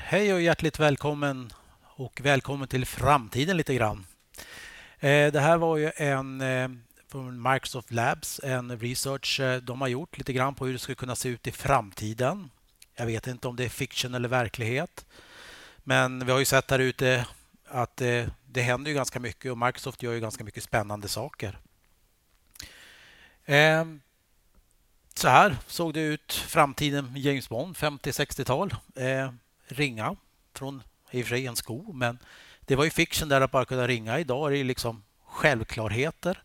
Hej och hjärtligt välkommen till framtiden lite grann. Det här var ju från Microsoft Labs, en research de har gjort lite grann på hur det skulle kunna se ut i framtiden. Jag vet inte om det är fiction eller verklighet, men vi har ju sett här ute att det händer ju ganska mycket och Microsoft gör ju ganska mycket spännande saker. Så här såg det ut framtiden med James Bond, 50-60-tal. Ringa från i och för sig en sko, men det var ju fiction där att bara kunna ringa. Idag är det liksom självklarheter.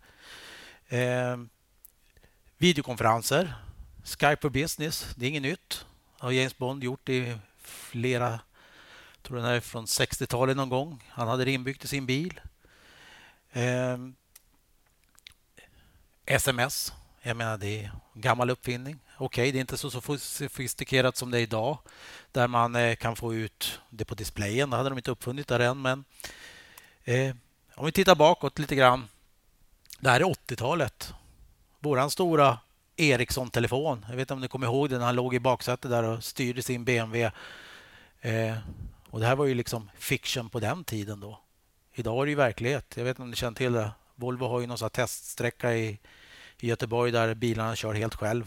Videokonferenser, Skype for Business, det är inget nytt. Har James Bond gjort i flera, jag tror den är från 60-talet någon gång. Han hade det inbyggt i sin bil. SMS, jag menar det är en gammal uppfinning. Okej, det är inte så sofistikerat som det är idag där man kan få ut det på displayen. Det hade de inte uppfunnit där än, men om vi tittar bakåt lite grann. Det här är 80-talet. Våran stora Ericsson-telefon. Jag vet inte om ni kommer ihåg den när han låg i baksätet där och styrde sin BMW. Och det här var ju liksom fiction på den tiden då. Idag är det ju verklighet. Jag vet inte om ni känner till det. Volvo har ju någon sån här teststräcka i Göteborg där bilarna kör helt själv.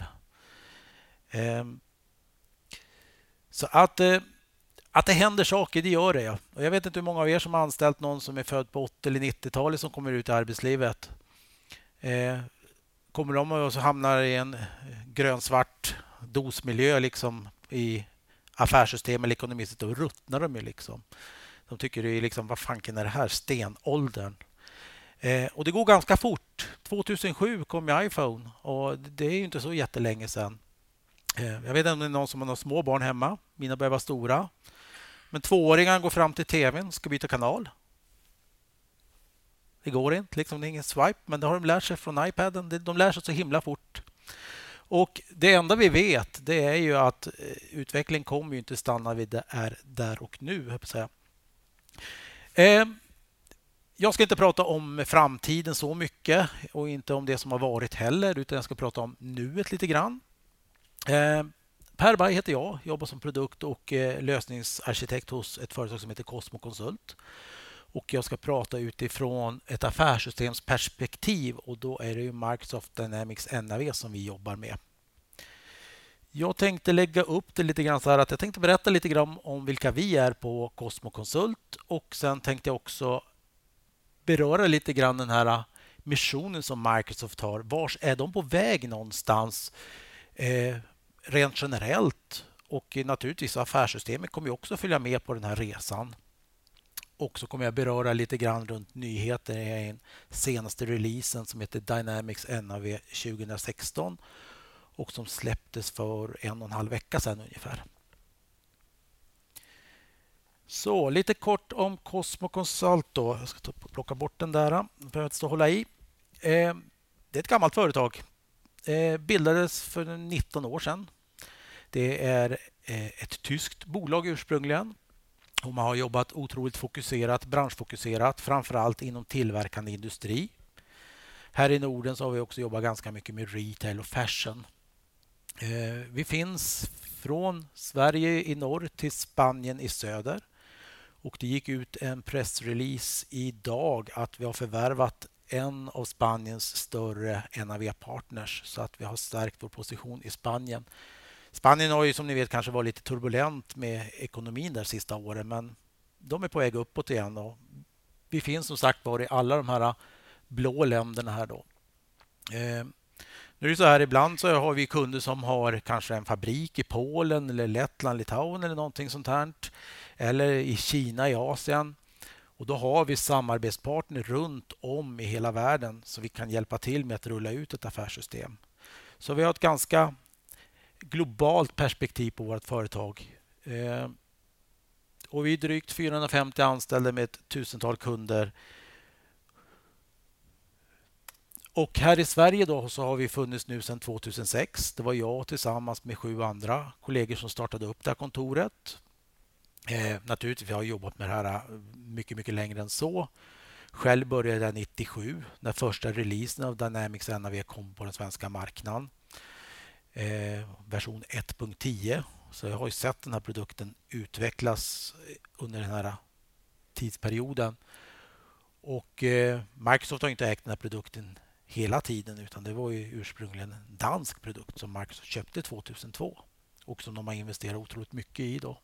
Så att det händer saker, det gör det. Ja. Och jag vet inte hur många av er som har anställt någon som är född på 80- eller 90-talet som kommer ut i arbetslivet. Kommer de och så hamnar i en grönsvart dosmiljö liksom i affärssystem eller ekonomiskt, då ruttnar de ju liksom. De tycker det är liksom, vad fanken är det här? Stenåldern. Och det går ganska fort. 2007 kom ju iPhone och det är ju inte så jättelänge sedan. Jag vet inte om det är någon som har några små barn hemma. Mina börjar vara stora. Men tvååringen går fram till tvn, ska byta kanal. Det går inte, liksom, det är ingen swipe, men det har de lärt sig från iPaden. De lär sig så himla fort. Och det enda vi vet, det är ju att utvecklingen kommer ju inte stanna vid det är där och nu, jag Jag ska inte prata om framtiden så mycket och inte om det som har varit heller, utan jag ska prata om nuet lite grann. Per Berg heter jag, jobbar som produkt- och lösningsarkitekt hos ett företag som heter Cosmo Consult. Och jag ska prata utifrån ett affärssystemsperspektiv och då är det ju Microsoft Dynamics NAV som vi jobbar med. Jag tänkte lägga upp det lite grann så här att jag tänkte berätta lite grann om vilka vi är på Cosmo Consult och sen tänkte jag också beröra lite grann den här missionen som Microsoft har. Vars är de på väg någonstans rent generellt? Och naturligtvis affärssystemet kommer också följa med på den här resan. Och så kommer jag beröra lite grann runt nyheter i den senaste releasen som heter Dynamics NAV 2016 och som släpptes för 1,5 vecka sedan ungefär. Så lite kort om Cosmo Consult då. Jag ska plocka bort den där. Behöver inte stå och hålla i. Det är ett gammalt företag. Bildades för 19 år sedan. Det är ett tyskt bolag ursprungligen. Och man har jobbat otroligt fokuserat, branschfokuserat, framförallt inom tillverkande industri. Här i Norden så har vi också jobbat ganska mycket med retail och fashion. Vi finns från Sverige i norr till Spanien i söder. Och det gick ut en pressrelease idag att vi har förvärvat en av Spaniens större NAV-partners så att vi har stärkt vår position i Spanien. Spanien har ju som ni vet kanske varit lite turbulent med ekonomin där sista åren, men de är på väg uppåt igen och vi finns som sagt var i alla de här blå länderna här då. Nu är det så här, ibland så har vi kunder som har kanske en fabrik i Polen eller Lettland, Litauen eller någonting sånt här. Eller i Kina, i Asien. Och då har vi samarbetspartner runt om i hela världen så vi kan hjälpa till med att rulla ut ett affärssystem. Så vi har ett ganska globalt perspektiv på vårt företag. Och vi är drygt 450 anställda med ett tusental kunder. Och här i Sverige då så har vi funnits nu sedan 2006. Det var jag tillsammans med 7 andra kollegor som startade upp det här kontoret. Naturligtvis har jag jobbat med det här mycket längre än så. Själv började jag 97 när första releasen av Dynamics NAV kom på den svenska marknaden. Version 1.10 Så jag har ju sett den här produkten utvecklas under den här tidsperioden. Och Microsoft har inte ägt den här produkten hela tiden, utan det var ju ursprungligen en dansk produkt som Microsoft köpte 2002 och som de har investerat otroligt mycket i då.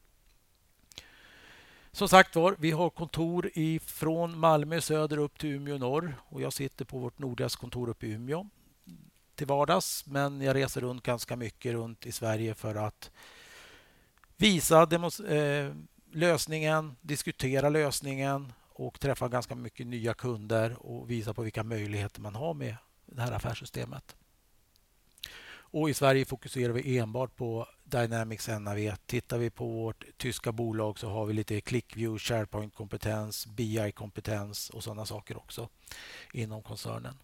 Som sagt var, vi har kontor från Malmö söder upp till Umeå norr och jag sitter på vårt nordligaste kontor uppe i Umeå till vardags, men jag reser runt ganska mycket runt i Sverige för att visa lösningen, diskutera lösningen och träffa ganska mycket nya kunder och visa på vilka möjligheter man har med det här affärssystemet. Och i Sverige fokuserar vi enbart på Dynamics NAV. Tittar vi på vårt tyska bolag så har vi lite ClickView, SharePoint-kompetens, BI-kompetens och sådana saker också inom koncernen.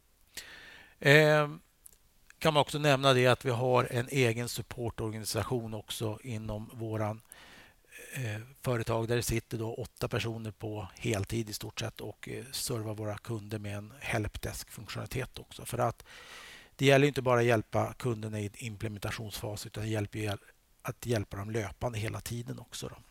Kan man också nämna det att vi har en egen supportorganisation också inom våran företag där det sitter då 8 personer på heltid i stort sett och servar våra kunder med en helpdesk-funktionalitet också. För att det gäller inte bara att hjälpa kunderna i implementationsfas utan det hjälper att hjälpa dem löpande hela tiden också. Då.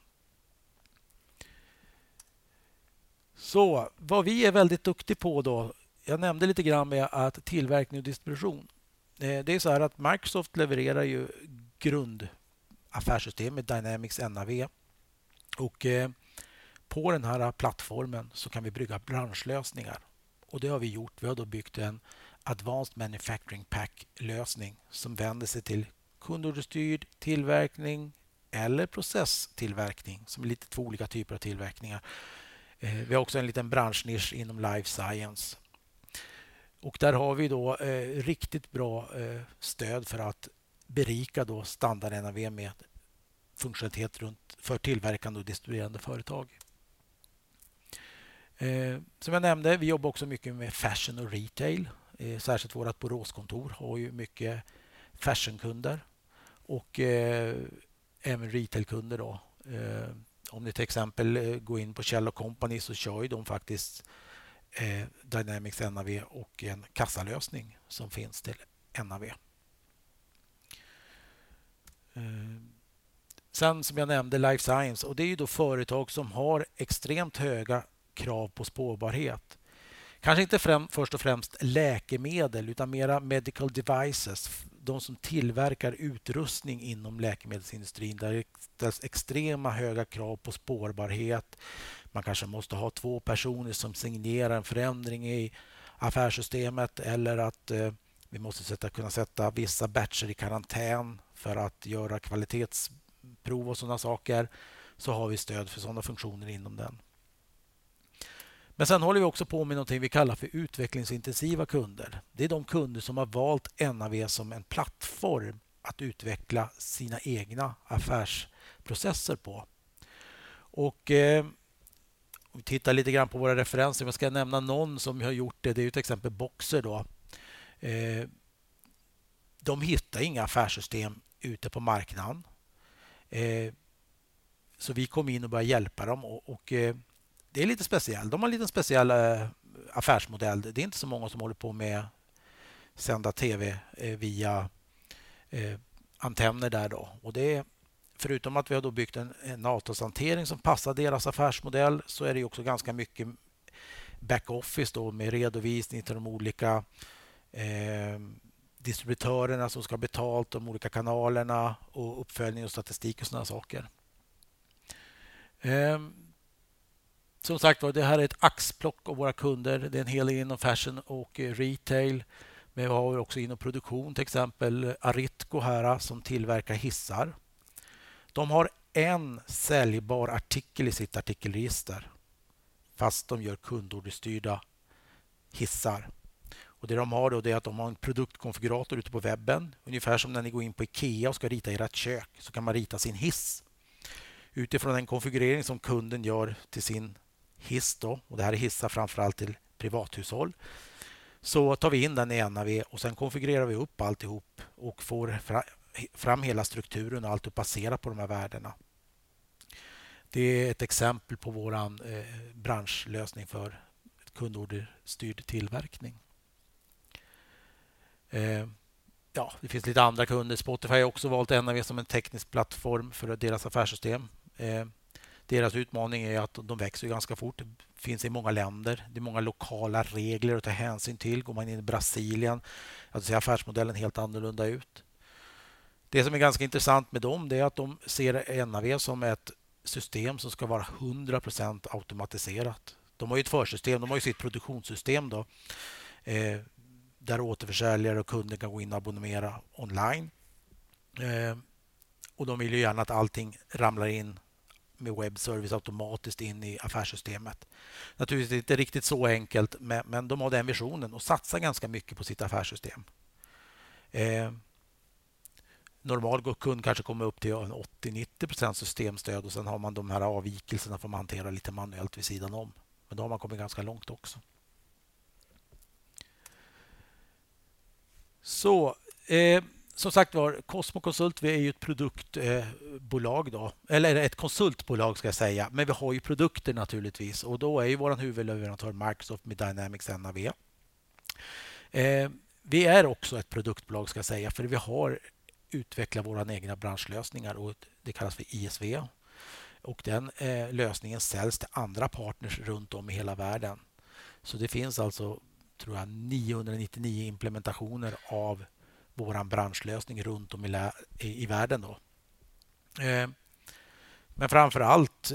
Så vad vi är väldigt duktiga på då, jag nämnde lite grann med att tillverkning och distribution. Det är så här att Microsoft levererar ju grundaffärssystemet Dynamics NAV och på den här plattformen så kan vi bygga branschlösningar och det har vi gjort. Vi har då byggt en Advanced Manufacturing Pack-lösning som vänder sig till kundorderstyrd tillverkning eller processtillverkning som är lite två olika typer av tillverkningar. Vi har också en liten branschnisch inom Life Science. Och där har vi då riktigt bra stöd för att berika då standard NAV med funktionalitet runt för tillverkande och distribuerande företag. Som jag nämnde, vi jobbar också mycket med fashion och retail. Särskilt vårt Boråskontor har ju mycket fashionkunder och även retailkunder då. Om ni till exempel går in på Kjell & Company så kör ju de faktiskt Dynamics NAV och en kassalösning som finns till NAV. Sen som jag nämnde Life Science och det är ju då företag som har extremt höga krav på spårbarhet. Kanske inte först och främst läkemedel utan mera medical devices. De som tillverkar utrustning inom läkemedelsindustrin där det ställs extrema höga krav på spårbarhet. Man kanske måste ha 2 personer som signerar en förändring i affärssystemet eller att vi måste kunna sätta vissa batcher i karantän för att göra kvalitetsprov och sådana saker. Så har vi stöd för sådana funktioner inom den. Men sen håller vi också på med något vi kallar för utvecklingsintensiva kunder. Det är de kunder som har valt NAV som en plattform att utveckla sina egna affärsprocesser på. Och om vi tittar lite grann på våra referenser, jag ska nämna någon som har gjort det. Det är till exempel Boxer då. De hittar inga affärssystem ute på marknaden. Så vi kom in och började hjälpa dem och det är lite speciellt. De har en liten speciell affärsmodell. Det är inte så många som håller på med sända tv via antenner där då. Och det är, förutom att vi har då byggt en avtalshantering som passar deras affärsmodell så är det också ganska mycket backoffice då med redovisning till de olika distributörerna som ska ha betalt, de olika kanalerna och uppföljning och statistik och sådana saker. Som sagt var, det här är ett axplock av våra kunder. Det är en hel del inom fashion och retail. Men vi har också inom produktion, till exempel Aritco här som tillverkar hissar. De har en säljbar artikel i sitt artikelregister fast de gör kundorderstyrda hissar. Och det de har då är att de har en produktkonfigurator ute på webben. Ungefär som när ni går in på IKEA och ska rita ert kök så kan man rita sin hiss. Utifrån den konfigurering som kunden gör till sin hiss då, och det här är hissar framförallt till privathushåll, så tar vi in den i NAV och sen konfigurerar vi upp alltihop och får fram hela strukturen och allt baserat på de här värdena. Det är ett exempel på våran branschlösning för kundorderstyrd tillverkning. Ja, det finns lite andra kunder. Spotify har också valt NAV som en teknisk plattform för deras affärssystem. Deras utmaning är att de växer ganska fort. Det finns i många länder. Det är många lokala regler att ta hänsyn till. Går man in i Brasilien, alltså ser affärsmodellen helt annorlunda ut. Det som är ganska intressant med dem, det är att de ser NAV som ett system som ska vara 100% automatiserat. De har ju ett försystem, de har ju sitt produktionssystem då, där återförsäljare och kunder kan gå in och abonnera online. Och de vill ju gärna att allting ramlar in med webbservice automatiskt in i affärssystemet. Naturligtvis är det inte riktigt så enkelt, men de har den visionen och satsar ganska mycket på sitt affärssystem. Normal kund kanske kommer upp till 80-90% systemstöd och sen har man de här avvikelserna får man hantera lite manuellt vid sidan om. Men då har man kommit ganska långt också. Så, som sagt var, Cosmo Consult, vi är ju ett produktbolag då, eller ett konsultbolag ska jag säga, men vi har ju produkter naturligtvis och då är ju vår huvudleverantör Microsoft med Dynamics NAV. Vi är också ett produktbolag ska jag säga, för vi har utvecklat våra egna branschlösningar och det kallas för ISV och den lösningen säljs till andra partners runt om i hela världen. Så det finns alltså, tror jag, 999 implementationer av våran branschlösning runt om i världen då. Men framför allt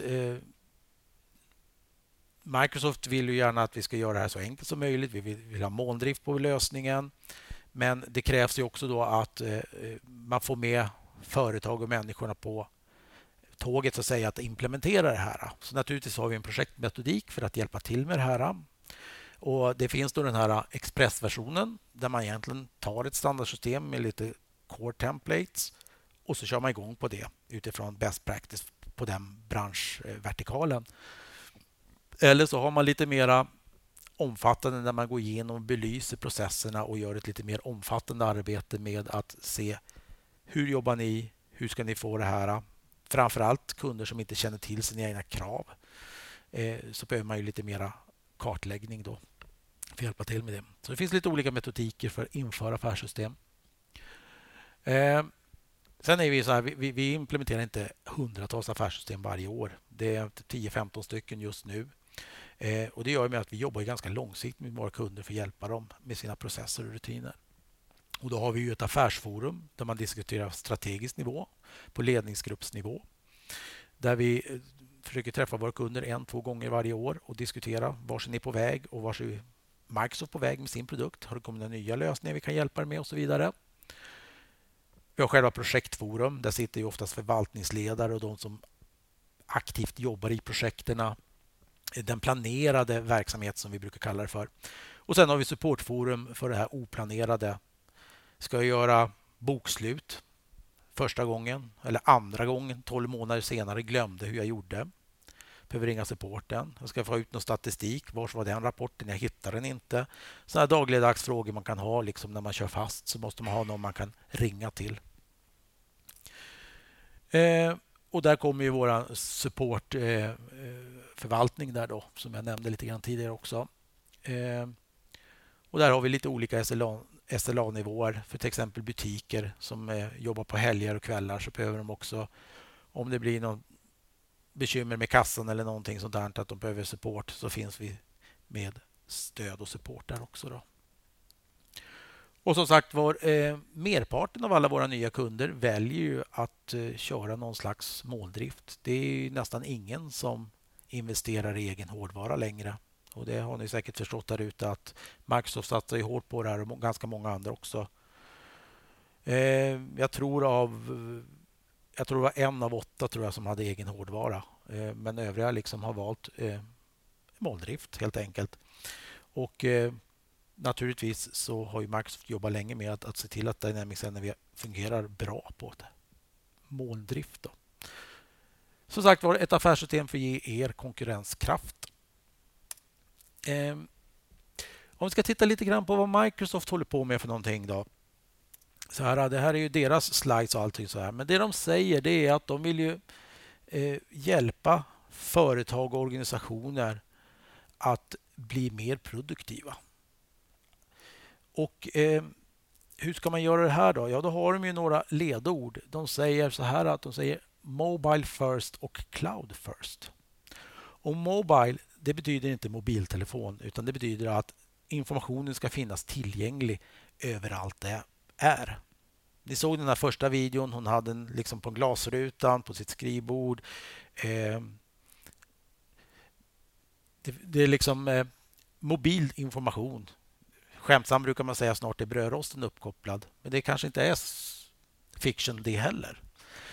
Microsoft vill ju gärna att vi ska göra det här så enkelt som möjligt. Vi vill ha molndrift på lösningen. Men det krävs ju också då att man får med företag och människorna på tåget så att säga att implementera det här. Så naturligtvis har vi en projektmetodik för att hjälpa till med det här. Och det finns då den här expressversionen där man egentligen tar ett standardsystem med lite core templates och så kör man igång på det utifrån best practice på den branschvertikalen. Eller så har man lite mera omfattande när man går igenom och belyser processerna och gör ett lite mer omfattande arbete med att se hur jobbar ni, hur ska ni få det här. Framförallt kunder som inte känner till sina egna krav så behöver man ju lite mera kartläggning då för att hjälpa till med det. Så det finns lite olika metodiker för att införa affärssystem. Sen är vi så här, vi implementerar inte hundratals affärssystem varje år. Det är 10-15 stycken just nu. Och det gör med att vi jobbar ganska långsiktigt med våra kunder för att hjälpa dem med sina processer och rutiner. Och då har vi ju ett affärsforum där man diskuterar strategisk nivå på ledningsgruppsnivå. Där vi försöker träffa våra kunder 1-2 gånger varje år och diskutera var är ni på väg och var är Microsoft på väg med sin produkt. Har det kommit några nya lösningar vi kan hjälpa er med och så vidare. Vi har själva projektforum. Där sitter ju oftast förvaltningsledare och de som aktivt jobbar i projekterna. Den planerade verksamhet som vi brukar kalla det för. Och sen har vi supportforum för det här oplanerade. Ska jag göra bokslut första gången eller andra gången 12 månader senare glömde hur jag gjorde. Behöver ringa supporten. Jag ska få ut någon statistik. Var var den rapporten? Jag hittar den inte. Sådana dagligdags frågor man kan ha liksom när man kör fast så måste man ha någon man kan ringa till. Och där kommer ju våra supportförvaltning där då som jag nämnde lite grann tidigare också. Och där har vi lite olika SLA-nivåer för till exempel butiker som jobbar på helger och kvällar så behöver de också om det blir någon bekymmer med kassan eller någonting sånt där att de behöver support så finns vi med stöd och support där också då. Och som sagt merparten av alla våra nya kunder väljer ju att köra någon slags måldrift. Det är nästan ingen som investerar i egen hårdvara längre. Och det har ni säkert förstått där ute att Microsoft satsar ju hårt på det här och ganska många andra också. Jag tror det var 1 av 8 tror jag som hade egen hårdvara. Men övriga liksom har valt måldrift helt enkelt. Och naturligtvis så har ju Microsoft jobbat länge med att se till att Dynamics NAV fungerar bra på det. Molndrift då. Som sagt var ett affärssystem för att ge er konkurrenskraft. Om vi ska titta lite grann på vad Microsoft håller på med för någonting då. Så här, det här är ju deras slides och allting så här. Men det de säger det är att de vill ju hjälpa företag och organisationer att bli mer produktiva. Och hur ska man göra det här då? Ja, då har de ju några ledord. De säger så här att de säger Mobile first och Cloud first. Och Mobile, det betyder inte mobiltelefon utan det betyder att informationen ska finnas tillgänglig överallt det är. Ni såg den här första videon, hon hade den liksom på glasrutan, på sitt skrivbord. Det är liksom mobil information. Skämtsamt brukar man säga snart är brödrosten uppkopplad. Men det kanske inte är fiction det heller.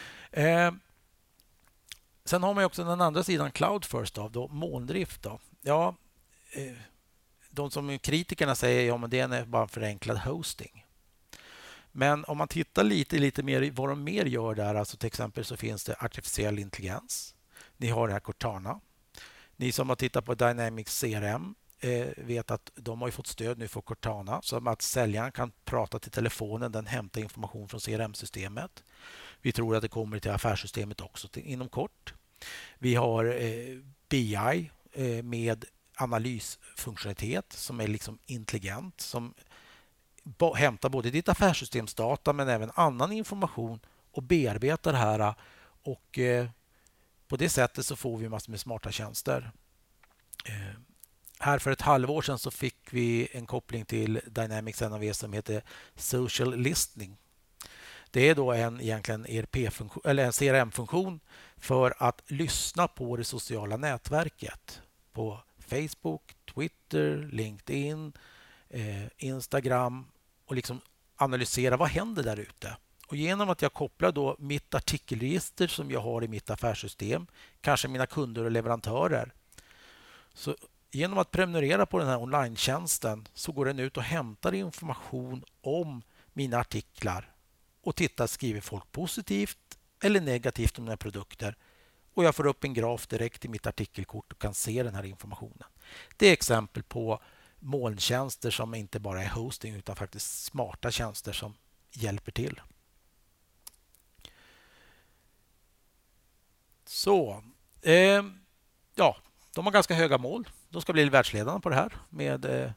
Sen har man också den andra sidan Cloud First då, molndrift. Då. Ja, de som kritikerna säger ja, men det är bara förenklad hosting. Men om man tittar lite mer vad de mer gör där, alltså till exempel så finns det artificiell intelligens. Ni har det här Cortana. Ni som har tittat på Dynamics CRM vet att de har fått stöd nu för Cortana så att säljaren kan prata till telefonen, den hämtar information från CRM-systemet. Vi tror att det kommer till affärssystemet också inom kort. Vi har BI med analysfunktionalitet som är liksom intelligent, som hämtar både ditt affärssystemsdata men även annan information och bearbetar det här. Och på det sättet så får vi massor med smarta tjänster. Här för ett halvår sedan så fick vi en koppling till Dynamics NAV som heter Social Listening. Det är då egentligen ERP-funktion eller en CRM-funktion för att lyssna på det sociala nätverket på Facebook, Twitter, LinkedIn, Instagram och liksom analysera vad händer där ute. Och genom att jag kopplar då mitt artikelregister som jag har i mitt affärssystem, kanske mina kunder och leverantörer. Så genom att prenumerera på den här online-tjänsten så går den ut och hämtar information om mina artiklar och tittar, skriver folk positivt eller negativt om mina produkter. Och jag får upp en graf direkt i mitt artikelkort och kan se den här informationen. Det är exempel på molntjänster som inte bara är hosting utan faktiskt smarta tjänster som hjälper till. Så, ja, de har ganska höga mål. De ska bli världsledande på det här med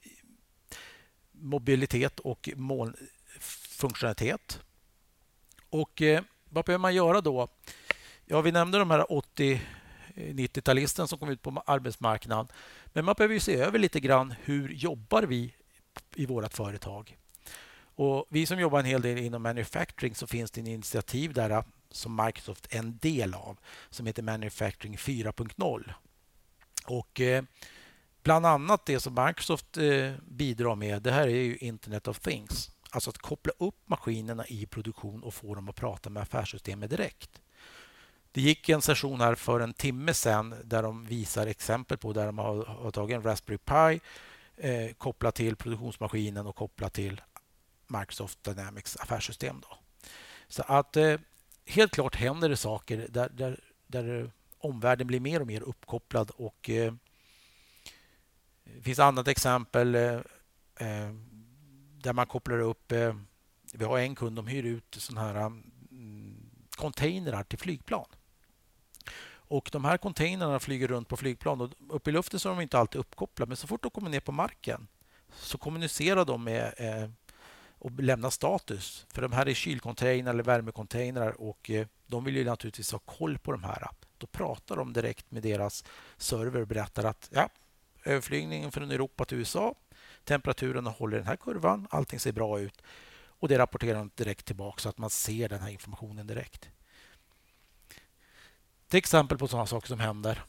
mobilitet och molnfunktionalitet. Och vad behöver man göra då? Ja, vi nämnde de här 80-90-talisten som kom ut på arbetsmarknaden. Men man behöver ju se över lite grann hur jobbar vi i vårt företag. Och vi som jobbar en hel del inom manufacturing så finns det en initiativ där som Microsoft är en del av som heter Manufacturing 4.0. Och bland annat det som Microsoft bidrar med, det här är ju Internet of Things. Alltså att koppla upp maskinerna i produktion och få dem att prata med affärssystemet direkt. Det gick en session här för en timme sedan där de visar exempel på där de har tagit en Raspberry Pi kopplat till produktionsmaskinen och kopplat till Microsoft Dynamics affärssystem. Då. Så att helt klart händer det saker där omvärlden blir mer och mer uppkopplad och det finns annat exempel där man kopplar upp. Vi har en kund som hyr ut såna här containrar till flygplan. Och de här containrarna flyger runt på flygplan och uppe i luften så är de inte alltid uppkopplade, men så fort de kommer ner på marken så kommunicerar de med och lämnar status. För de här är kylcontainrar eller värmecontainrar och de vill ju naturligtvis ha koll på de här. Då pratar de direkt med deras server och berättar att ja, överflygningen från Europa till USA, temperaturen håller den här kurvan, allting ser bra ut och det rapporterar de direkt tillbaka så att man ser den här informationen direkt. Till exempel på sådana saker som händer.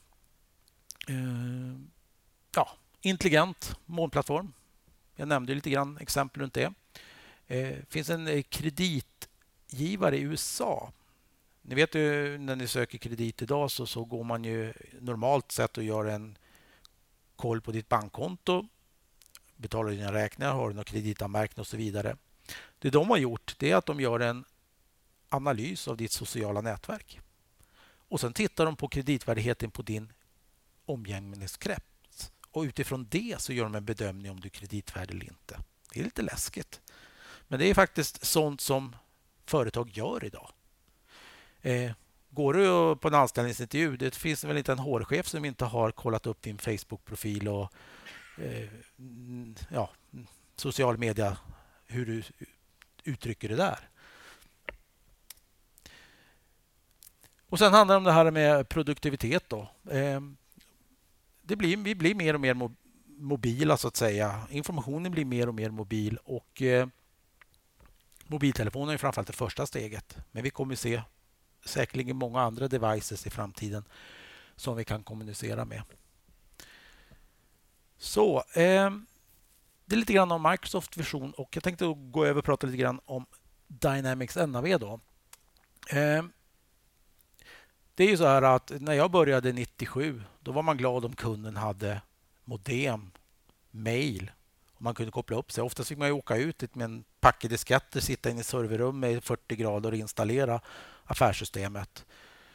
Ja, intelligent molnplattform. Jag nämnde lite grann exempel runt det. Det finns en kreditgivare i USA. Ni vet ju när ni söker kredit idag så går man ju normalt sett och gör en koll på ditt bankkonto, betalar dina räkningar, har du några kreditanmärkningar och så vidare. Det de har gjort det är att de gör en analys av ditt sociala nätverk. Och sen tittar de på kreditvärdigheten på din omgivningskrets. Och utifrån det så gör de en bedömning om du är kreditvärdig eller inte. Det är lite läskigt. Men det är faktiskt sånt som företag gör idag. Går du på en anställningsintervju, det finns väl inte en HR-chef som inte har kollat upp din Facebook-profil och social media hur du uttrycker det där. Och sen handlar det om det här med produktivitet då. Vi blir mer och mer mobila så att säga. Informationen blir mer och mer mobil och mobiltelefonen är framförallt det första steget. Men vi kommer se säkerligen många andra devices i framtiden som vi kan kommunicera med. Så, det är lite grann om Microsoft Vision och jag tänkte gå över och prata lite grann om Dynamics NAV då. Det är ju så här att när jag började 97 då var man glad om kunden hade modem, mail och man kunde koppla upp sig. Oftast fick man ju åka ut med en packe disketter, sitta inne i serverrum med 40 grader och installera affärssystemet.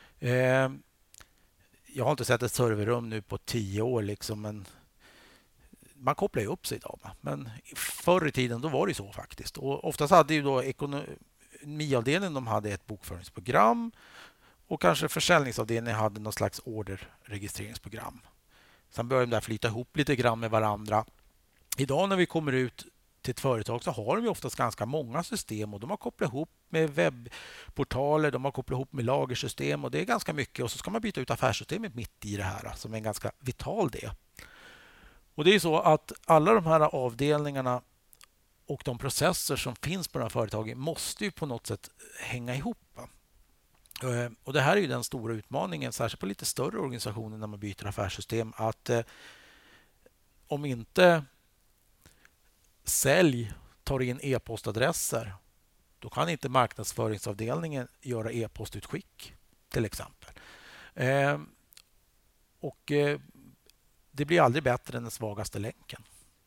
Jag har inte sett ett serverrum nu på 10 år liksom, men man kopplar ju upp sig idag. Men förr i tiden då var det så faktiskt. Och oftast hade ju då ekonomiavdelningen de hade ett bokföringsprogram och kanske försäljningsavdelningen hade någon slags orderregistreringsprogram. Sen började de där flyta ihop lite grann med varandra. Idag när vi kommer ut till ett företag så har de ju oftast ganska många system och de har kopplat ihop med webbportaler, de har kopplat ihop med lagersystem och det är ganska mycket och så ska man byta ut affärssystemet mitt i det här som är en ganska vital del. Och det är så att alla de här avdelningarna och de processer som finns på de här företagen måste ju på något sätt hänga ihop. Och det här är ju den stora utmaningen, särskilt på lite större organisationer när man byter affärssystem, att om inte sälj tar in e-postadresser, då kan inte marknadsföringsavdelningen göra e-postutskick till exempel. Och det blir aldrig bättre än den svagaste länken.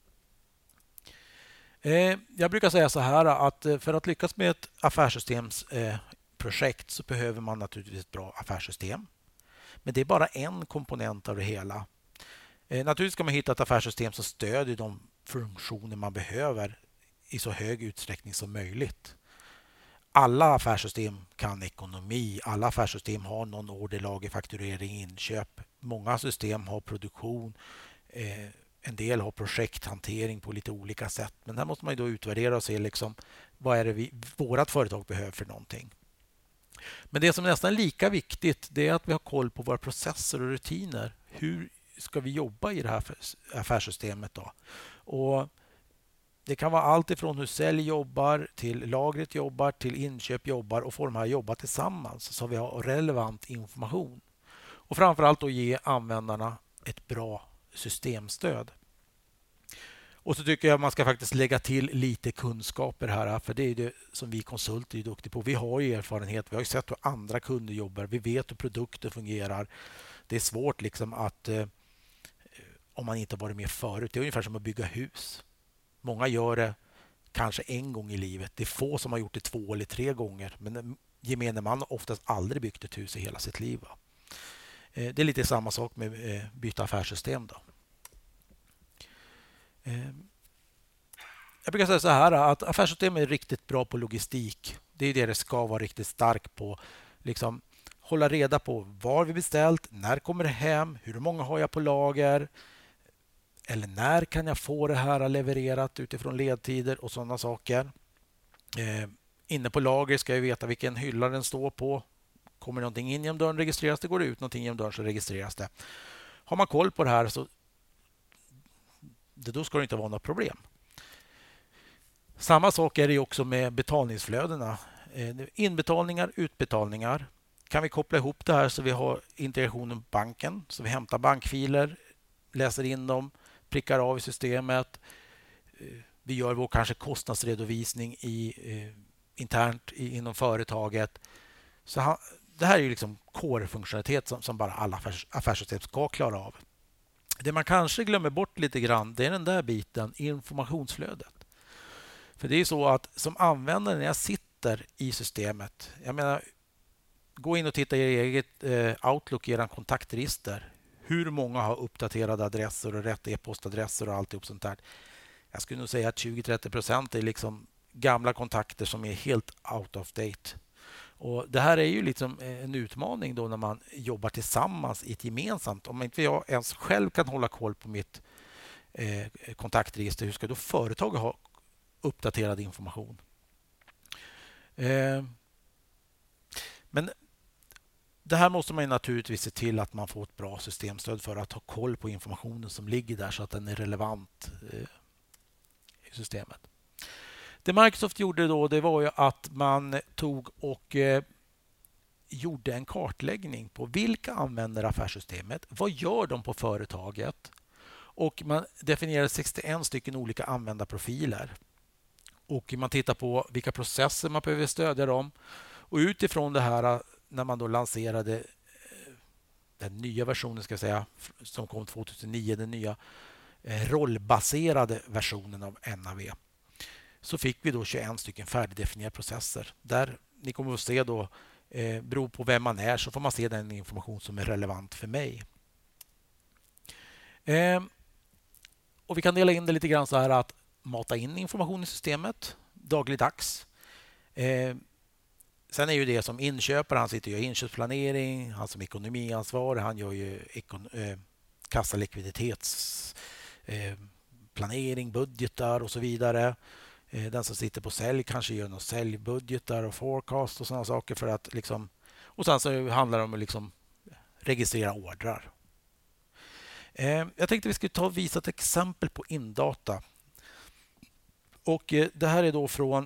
Jag brukar säga så här att för att lyckas med ett affärssystemsprojekt så behöver man naturligtvis ett bra affärssystem. Men det är bara en komponent av det hela. Naturligtvis ska man hitta ett affärssystem som stödjer de funktioner man behöver i så hög utsträckning som möjligt. Alla affärssystem kan ekonomi, alla affärssystem har någon orderlager, fakturering, inköp. Många system har produktion, en del har projekthantering på lite olika sätt. Men där måste man ju då utvärdera och se liksom, vad är det vårt företag behöver för någonting. Men det som är nästan lika viktigt det är att vi har koll på våra processer och rutiner. Hur ska vi jobba i det här affärssystemet då? Och det kan vara allt ifrån hur sälj jobbar till lagret jobbar till inköp jobbar och få de här jobba tillsammans så vi har relevant information. Och framförallt då ge användarna ett bra systemstöd. Och så tycker jag man ska faktiskt lägga till lite kunskaper här för det är det som vi konsulter är duktiga på. Vi har ju erfarenhet, vi har ju sett hur andra kunder jobbar, vi vet hur produkter fungerar. Det är svårt liksom att om man inte varit med förut. Det är ungefär som att bygga hus. Många gör det kanske en gång i livet. Det är få som har gjort det 2 eller 3 gånger. Men gemene man har oftast aldrig byggt ett hus i hela sitt liv. Det är lite samma sak med byta affärssystem då. Jag brukar säga så här att affärssystem är riktigt bra på logistik. Det är det ska vara riktigt stark på. Liksom hålla reda på var vi beställt, när kommer det hem, hur många har jag på lager eller när kan jag få det här levererat utifrån ledtider och sådana saker. Inne på lager ska jag veta vilken hylla den står på. Kommer någonting in genom dörren registreras det, går det ut någonting genom dörren så registreras det. Har man koll på det här så då ska det inte vara något problem. Samma sak är det också med betalningsflödena. Inbetalningar, utbetalningar. Kan vi koppla ihop det här så vi har integrationen med banken. Så vi hämtar bankfiler, läser in dem, prickar av i systemet. Vi gör vår kanske kostnadsredovisning internt inom företaget. Så det här är ju liksom core-funktionalitet som bara alla affärssystem ska klara av. Det man kanske glömmer bort lite grann det är den där biten, informationsflödet. För det är så att som användare när jag sitter i systemet, jag menar gå in och titta i er eget Outlook, i er kontaktregister. Hur många har uppdaterade adresser och rätt e-postadresser och alltihop sånt där. Jag skulle nog säga att 20-30% är liksom gamla kontakter som är helt out of date. Och det här är ju liksom en utmaning då när man jobbar tillsammans i ett gemensamt. Om inte jag ens själv kan hålla koll på mitt kontaktregister, hur ska då företaget ha uppdaterad information. Men det här måste man naturligtvis se till att man får ett bra systemstöd för att ha koll på informationen som ligger där så att den är relevant i systemet. Det Microsoft gjorde då, det var ju att man tog och gjorde en kartläggning på vilka använder affärssystemet, vad gör de på företaget, och man definierade 61 stycken olika användarprofiler. Och man tittar på vilka processer man behöver stödja dem. Och utifrån det här, när man då lanserade den nya versionen, ska jag säga, som kom 2009, den nya rollbaserade versionen av NAV, så fick vi då 21 stycken färdigdefinierade processer. Där ni kommer att se då, beror på vem man är, så får man se den information som är relevant för mig. Och vi kan dela in det lite grann så här att mata in information i systemet dagligdags. Sen är ju det som inköpare, han sitter och gör inköpsplanering, han som ekonomiansvarig, han gör ju kassalikviditetsplanering, budgetar och så vidare. Den som sitter på sälj kanske gör någon säljbudgetar och forecast och sådana saker för att liksom, och sen så handlar det om att liksom registrera ordrar. Jag tänkte vi skulle ta och visa ett exempel på indata. Och det här är då från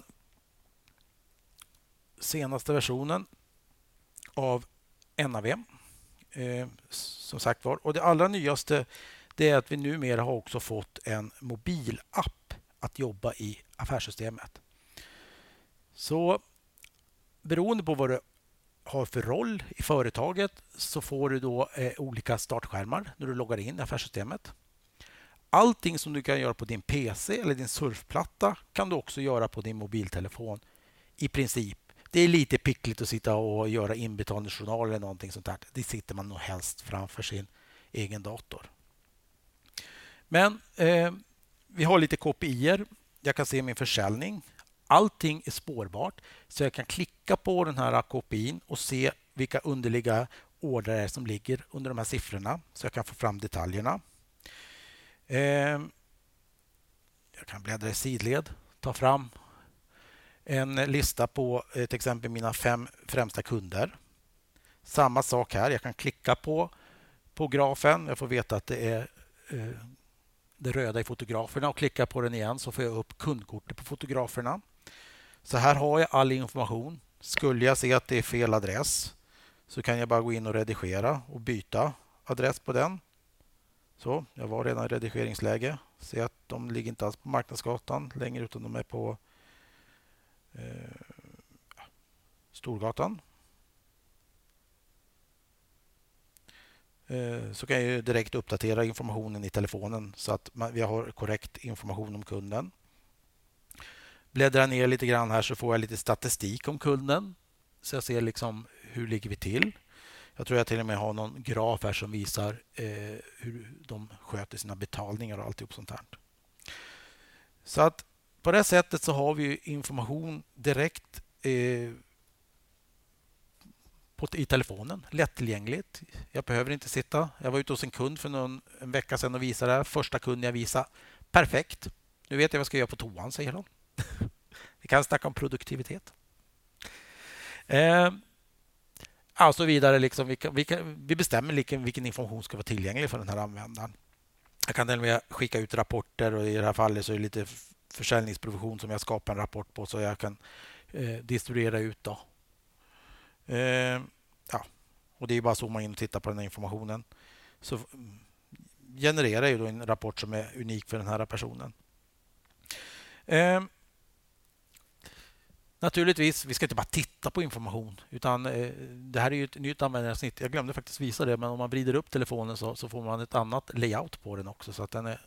senaste versionen av NAV. Som sagt var. Och det allra nyaste, det är att vi numera har också fått en mobilapp att jobba i affärssystemet. Så beroende på vad du har för roll i företaget så får du då olika startskärmar när du loggar in i affärssystemet. Allting som du kan göra på din PC eller din surfplatta kan du också göra på din mobiltelefon i princip. Det är lite pickligt att sitta och göra inbetalningsjournal eller någonting sånt där. Det sitter man nog helst framför sin egen dator. Men vi har lite KPI:er. Jag kan se min försäljning. Allting är spårbart, så jag kan klicka på den här KPI:n och se vilka underliga ordrar som ligger under de här siffrorna, så jag kan få fram detaljerna. Jag kan bläddra i sidled, ta fram en lista på till exempel mina 5 främsta kunder. Samma sak här, jag kan klicka på grafen, jag får veta att det är det röda i fotograferna och klicka på den igen så får jag upp kundkortet på fotograferna. Så här har jag all information. Skulle jag se att det är fel adress så kan jag bara gå in och redigera och byta adress på den. Så, jag var redan i redigeringsläge. Se att de ligger inte alls på Marknadsgatan längre utan de är på Storgatan. Så kan jag direkt uppdatera informationen i telefonen så att vi har korrekt information om kunden. Bläddrar ner lite grann här så får jag lite statistik om kunden. Så jag ser liksom hur ligger vi till. Jag tror jag till och med har någon graf här som visar hur de sköter sina betalningar och alltihop sånt här. Så att på det sättet så har vi information direkt i telefonen, lättillgängligt. Jag behöver inte sitta. Jag var ute hos en kund för en vecka sedan och visade det här. Första kunden jag visade. Perfekt. Nu vet jag vad jag ska göra på toan, säger hon. Vi kan snacka om produktivitet. Så vidare. Liksom, vi bestämmer vilken information ska vara tillgänglig för den här användaren. Jag kan till och med skicka ut rapporter och i det här fallet så är det lite försäljningsprovision som jag skapar en rapport på så jag kan distribuera ut då. Och det är bara så man in och tittar på den här informationen. Så genererar ju då en rapport som är unik för den här personen. Naturligtvis, vi ska inte bara titta på information utan det här är ju ett nytt användarsnitt. Jag glömde faktiskt visa det, men om man vrider upp telefonen så får man ett annat layout på den också så att den är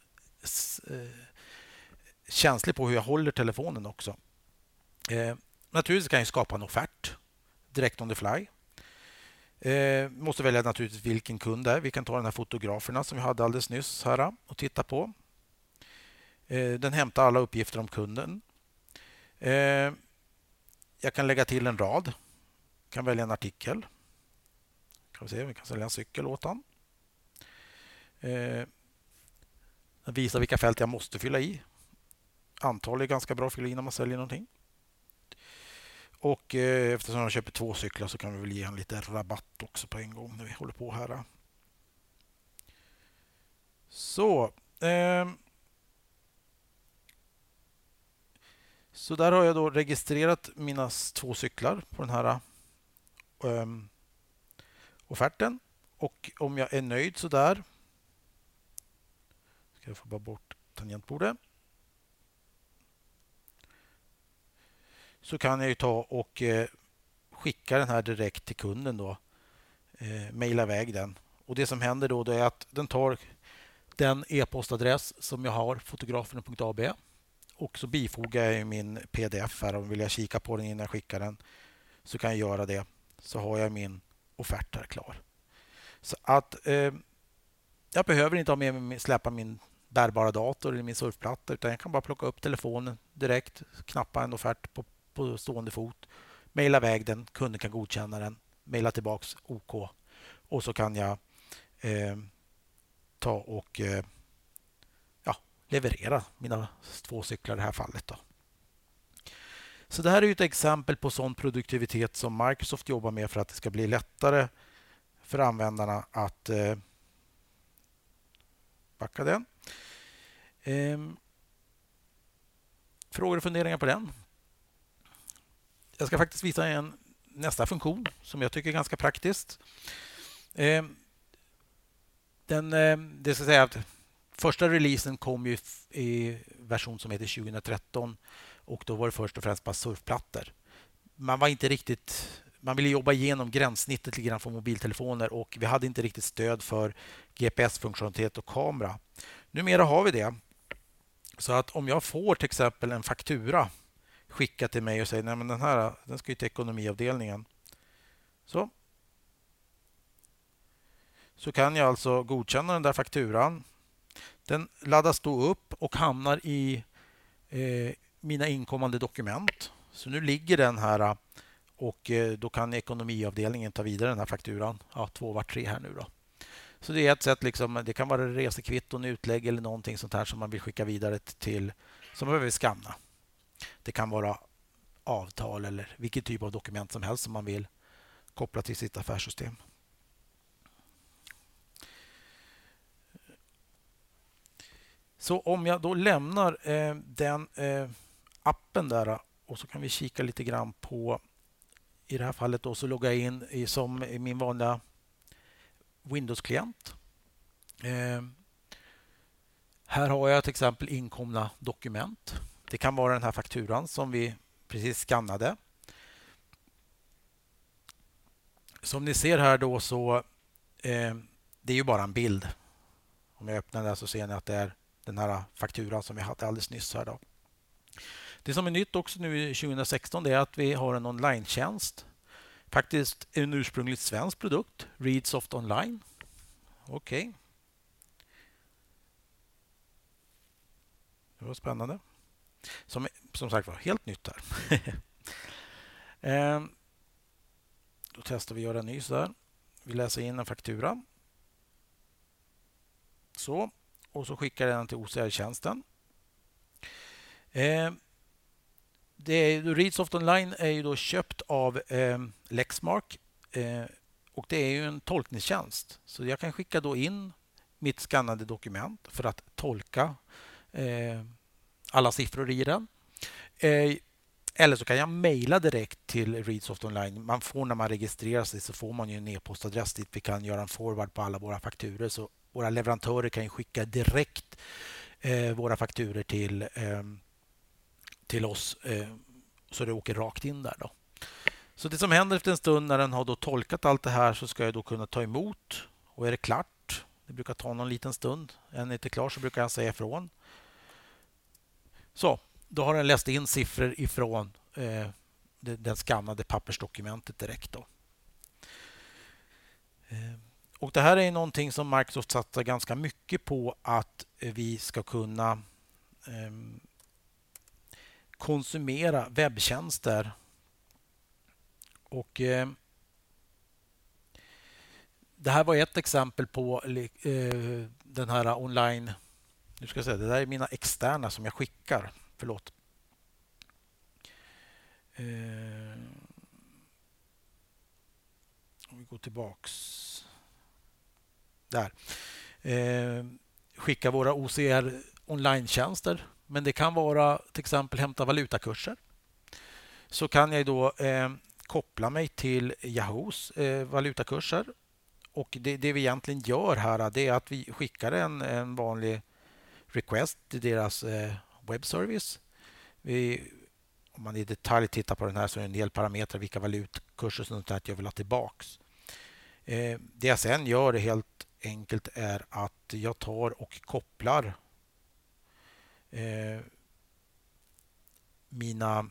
känslig på hur jag håller telefonen också. Naturligtvis kan jag skapa en offert direkt on the fly. Måste välja naturligtvis vilken kund det är. Vi kan ta den här fotograferna som vi hade alldeles nyss här och titta på. Den hämtar alla uppgifter om kunden. Jag kan lägga till en rad. Kan välja en artikel. Vi kan sälja en cykel åt han. Den visar vilka fält jag måste fylla i. antal är ganska bra att fylla in när man säljer någonting. Och eftersom jag köper 2 cyklar så kan vi väl ge en lite rabatt också på en gång när vi håller på här. Så. Så där har jag då registrerat mina 2 cyklar på den här offerten. Och om jag är nöjd så där. Ska jag få bara bort tangentbordet. Så kan jag ju ta och skicka den här direkt till kunden då. Maila iväg den. Och det som händer då är att den tar den e-postadress som jag har, fotografen.ab. Och så bifogar jag min pdf här. Om vill jag kika på den innan jag skickar den så kan jag göra det. Så har jag min offert här klar. Så att jag behöver inte ha med mig, släppa min bärbara dator eller min surfplatta utan jag kan bara plocka upp telefonen direkt, knappa en offert på stående fot, mejla iväg den, kunden kan godkänna den, mejla tillbaks OK och så kan jag ta och leverera mina 2 cyklar i det här fallet då. Så det här är ju ett exempel på sån produktivitet som Microsoft jobbar med för att det ska bli lättare för användarna att backa den. Frågor och funderingar på den? Jag ska faktiskt visa nästa funktion som jag tycker är ganska praktiskt. Det ska säga att första releasen kom ju i version som heter 2013 och då var det först och främst bara surfplattor. Man ville jobba igenom gränssnittet lite grann för mobiltelefoner och vi hade inte riktigt stöd för GPS-funktionalitet och kamera. Numera har vi det. Så att om jag får till exempel en faktura skickat till mig och säger nej men den ska ju till ekonomiavdelningen. Så kan jag alltså godkänna den där fakturan. Den laddas då upp och hamnar i mina inkommande dokument. Så nu ligger den här och då kan ekonomiavdelningen ta vidare den här fakturan. 2 var 3 här nu då. Så det är ett sätt, liksom, det kan vara resekvitton, utlägg eller någonting sånt här som man vill skicka vidare till, som man behöver skanna. Det kan vara avtal eller vilken typ av dokument som helst som man vill koppla till sitt affärssystem. Så om jag då lämnar den appen där och så kan vi kika lite grann på, i det här fallet då så loggar jag in som min vanliga Windows-klient. Här har jag till exempel inkomna dokument. Det kan vara den här fakturan som vi precis skannade. Som ni ser här då så det är ju bara en bild. Om jag öppnar den så ser ni att det är den här fakturan som vi hade alldeles nyss här då. Det som är nytt också nu i 2016 är att vi har en online-tjänst. Faktiskt en ursprungligt svensk produkt, Readsoft Online. Okej. Det var spännande. Som sagt var helt nytt här. Då testar vi att göra en ny så där. Vi läser in en faktura. Så. Och så skickar jag den till OCR-tjänsten. Readsoft Online är ju då köpt av Lexmark. Och det är ju en tolkningstjänst. Så jag kan skicka då in mitt skannade dokument för att tolka alla siffror i den. Eller så kan jag mejla direkt till Readsoft Online. Man får när man registrerar sig så får man ju en e-postadress dit vi kan göra en forward på alla våra fakturor. Så våra leverantörer kan ju skicka direkt våra fakturor till oss så det åker rakt in där då. Så det som händer efter en stund när den har då tolkat allt det här så ska jag då kunna ta emot och är det klart, det brukar ta någon liten stund, är det inte klar så brukar jag säga ifrån. Så, då har den läst in siffror ifrån den skannade pappersdokumentet direkt då. Och det här är någonting som Microsoft satsar ganska mycket på att vi ska kunna konsumera webbtjänster. Och det här var ett exempel på den här online. Nu ska jag säga, det där är mina externa som jag skickar. Förlåt. Om vi går tillbaks. Där. Skicka våra OCR online-tjänster. Men det kan vara till exempel hämta valutakurser. Så kan jag då koppla mig till Yahoos valutakurser. Och det vi egentligen gör här, det är att vi skickar en vanlig request till deras webbservice. Om man i detalj tittar på den här så är det en del parametrar, vilka valutakurser som jag vill ha tillbaks. Det jag sen gör helt enkelt är att jag tar och kopplar mina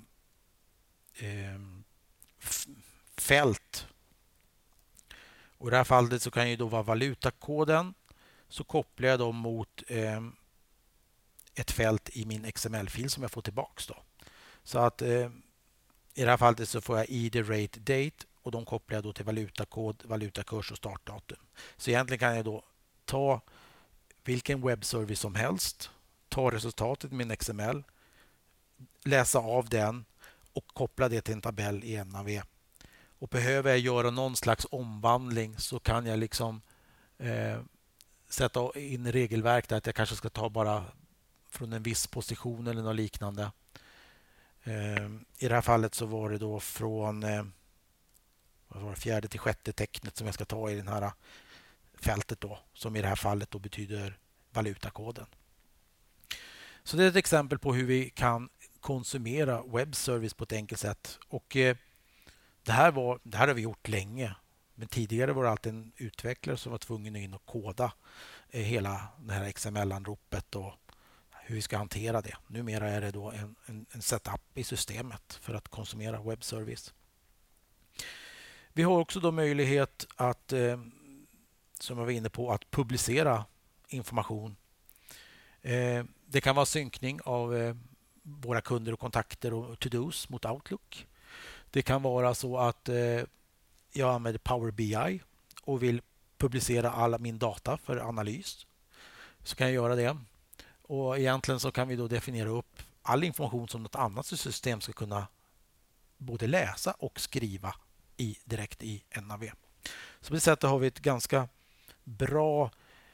fält. Och i det här fallet så kan ju då vara valutakoden, så kopplar jag dem mot ett fält i min XML-fil som jag får tillbaks då. Så att i det här fallet så får jag ID, rate, date och de kopplar jag då till valutakod, valutakurs och startdatum. Så egentligen kan jag då ta vilken webbservice som helst, ta resultatet i min XML, läsa av den och koppla det till en tabell i NAV. Och behöver jag göra någon slags omvandling så kan jag liksom sätta in regelverk där att jag kanske ska ta bara från en viss position eller något liknande. I det här fallet så var det då från fjärde till sjätte tecknet som jag ska ta i den här fältet då, som i det här fallet då betyder valutakoden. Så det är ett exempel på hur vi kan konsumera webbservice på ett enkelt sätt. Och det här har vi gjort länge. Men tidigare var det alltid en utvecklare som var tvungen att in och koda hela det här XML-anropet och hur vi ska hantera det. Numera är det då en setup i systemet för att konsumera webbservice. Vi har också då möjlighet att, som jag var inne på, att publicera information. Det kan vara synkning av våra kunder och kontakter och to-dos mot Outlook. Det kan vara så att jag använder Power BI och vill publicera all min data för analys. Så kan jag göra det. Och egentligen så kan vi då definiera upp all information som något annat system ska kunna både läsa och skriva direkt i NAV. Så på det sättet har vi ett ganska bra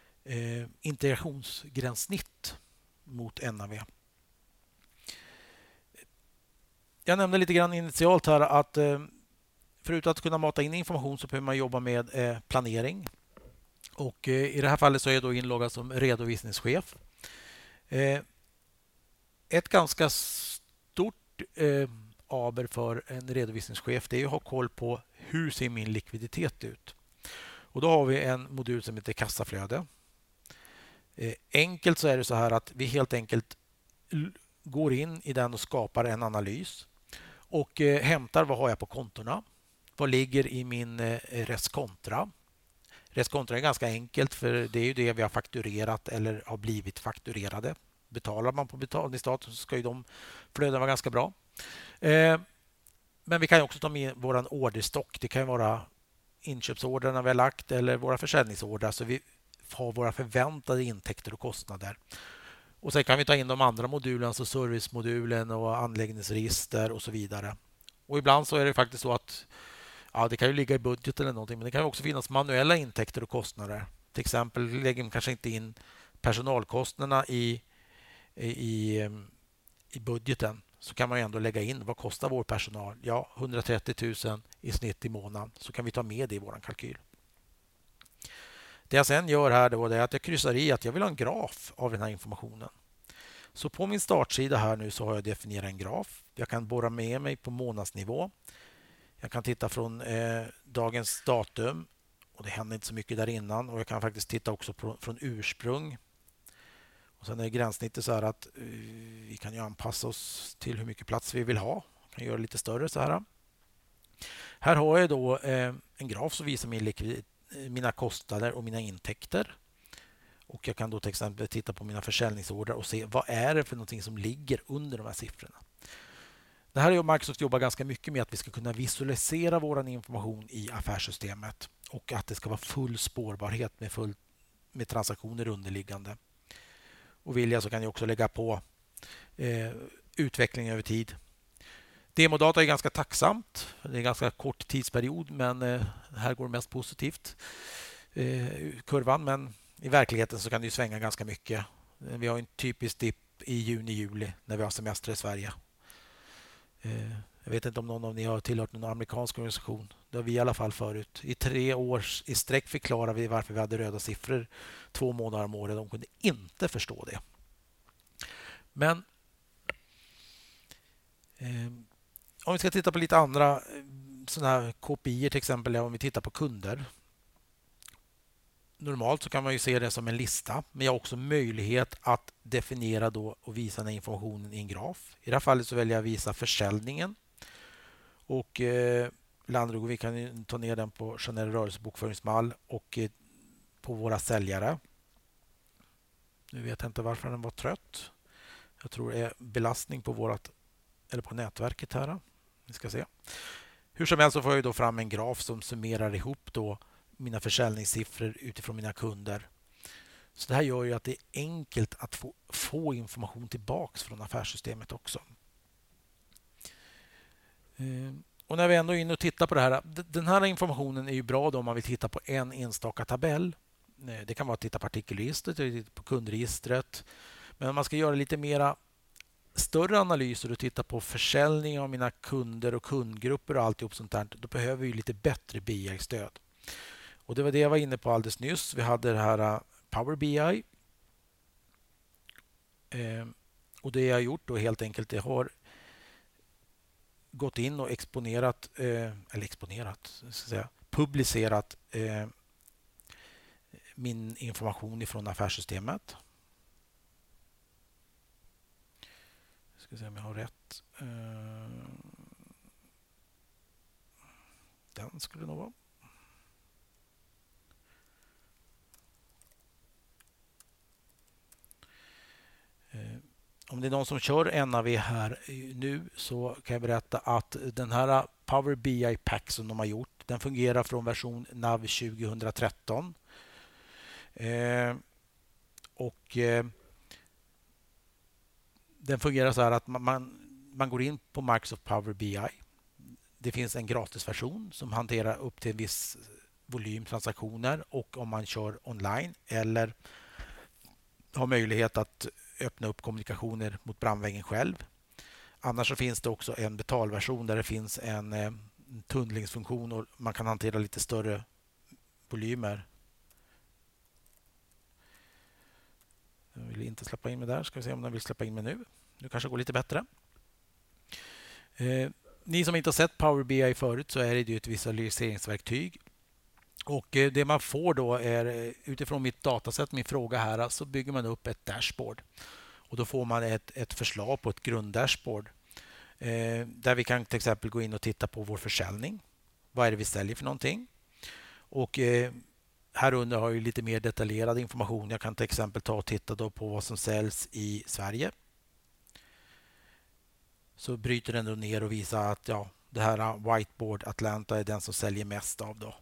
integrationsgränssnitt mot NAV. Jag nämnde lite grann initialt här att förutom att kunna mata in information så behöver man jobba med planering. Och i det här fallet så är jag då inloggad som redovisningschef. Ett ganska stort aber för en redovisningschef, det är att ha koll på hur ser min likviditet ut. Och då har vi en modul som heter kassaflöde. Enkelt så är det så här att vi helt enkelt går in i den och skapar en analys och hämtar vad har jag på kontorna. Vad ligger i min restkontra? Restkontra är ganska enkelt för det är ju det vi har fakturerat eller har blivit fakturerade. Betalar man på betalningsdatum så ska ju de flöden vara ganska bra. Men vi kan också ta med vår orderstock. Det kan vara inköpsordrarna vi har lagt eller våra försäljningsordrar så vi har våra förväntade intäkter och kostnader. Och sen kan vi ta in de andra modulerna, alltså servicemodulen och anläggningsregister och så vidare. Och ibland så är det faktiskt så att det kan ju ligga i budget eller någonting, men det kan också finnas manuella intäkter och kostnader. Till exempel lägger man kanske inte in personalkostnaderna i budgeten, så kan man ju ändå lägga in vad kostar vår personal. 130 000 i snitt i månaden, så kan vi ta med det i vår kalkyl. Det jag sen gör här då är att jag kryssar i att jag vill ha en graf av den här informationen. Så på min startsida här nu så har jag definierat en graf. Jag kan borra med mig på månadsnivå. Jag kan titta från dagens datum och det händer inte så mycket där innan. Och jag kan faktiskt titta också från ursprung. Och sen är gränssnittet så här att vi kan ju anpassa oss till hur mycket plats vi vill ha. Jag kan göra det lite större så här. Här har jag då en graf som visar mina kostnader och mina intäkter. Och jag kan då till exempel titta på mina försäljningsordrar och se vad är det för någonting som ligger under de här siffrorna. Det här är Microsoft jobbar ganska mycket med att vi ska kunna visualisera vår information i affärssystemet och att det ska vara full spårbarhet med transaktioner underliggande. Och vill jag så kan jag också lägga på utveckling över tid. Demodata är ganska tacksamt. Det är en ganska kort tidsperiod, men här går det mest positivt kurvan. Men i verkligheten så kan det ju svänga ganska mycket. Vi har en typisk dipp i juni-juli när vi har semester i Sverige. Jag vet inte om någon av ni har tillhört någon amerikansk organisation. Det har vi i alla fall förut. I 3 år i sträck förklarade vi varför vi hade röda siffror 2 månader om året. De kunde inte förstå det. Men om vi ska titta på lite andra sådana här KPI:er, till exempel om vi tittar på kunder. Normalt så kan man ju se det som en lista, men jag har också möjlighet att definiera då och visa den informationen i en graf. I det här fallet så väljer jag att visa försäljningen. Och Landrug, vi kan ta ner den på generell rörelsebokföringsmall och på våra säljare. Nu vet jag inte varför den var trött. Jag tror det är belastning på vårat eller på nätverket här. Vi ska se. Hur som helst så får jag då fram en graf som summerar ihop då mina försäljningssiffror utifrån mina kunder. Så det här gör ju att det är enkelt att få information tillbaks från affärssystemet också. Och när vi ändå är inne och tittar på det här. Den här informationen är ju bra då om man vill titta på en enstaka tabell. Det kan vara att titta på artikelregistret eller på kundregistret. Men om man ska göra lite mera större analyser och titta på försäljning av mina kunder och kundgrupper och alltihop sånt där, då behöver vi lite bättre BI-stöd. Och det var det jag var inne på alldeles nyss. Vi hade det här Power BI. Och det jag har gjort då helt enkelt, jag har gått in och publicerat min information ifrån affärssystemet. Ska se om jag har rätt. Den skulle nog vara. Om det är någon som kör NAV här nu så kan jag berätta att den här Power BI Pack som de har gjort, den fungerar från version NAV 2013. Den fungerar så här att man går in på Microsoft Power BI. Det finns en gratisversion som hanterar upp till en viss volym transaktioner och om man kör online eller har möjlighet att öppna upp kommunikationer mot brandväggen själv. Annars så finns det också en betalversion där det finns en tunnlingsfunktion och man kan hantera lite större volymer. Jag vill inte släppa in mig där. Ska vi se om den vill släppa in mig nu. Nu kanske det går lite bättre. Ni som inte har sett Power BI förut så är det ju ett visualiseringsverktyg. Och det man får då är utifrån mitt dataset, min fråga här, så bygger man upp ett dashboard. Och då får man ett förslag på ett grunddashboard. Där vi kan till exempel gå in och titta på vår försäljning. Vad är det vi säljer för någonting? Och här under har jag lite mer detaljerad information. Jag kan till exempel ta och titta då på vad som säljs i Sverige. Så bryter den då ner och visar att det här Whiteboard Atlanta är den som säljer mest av då.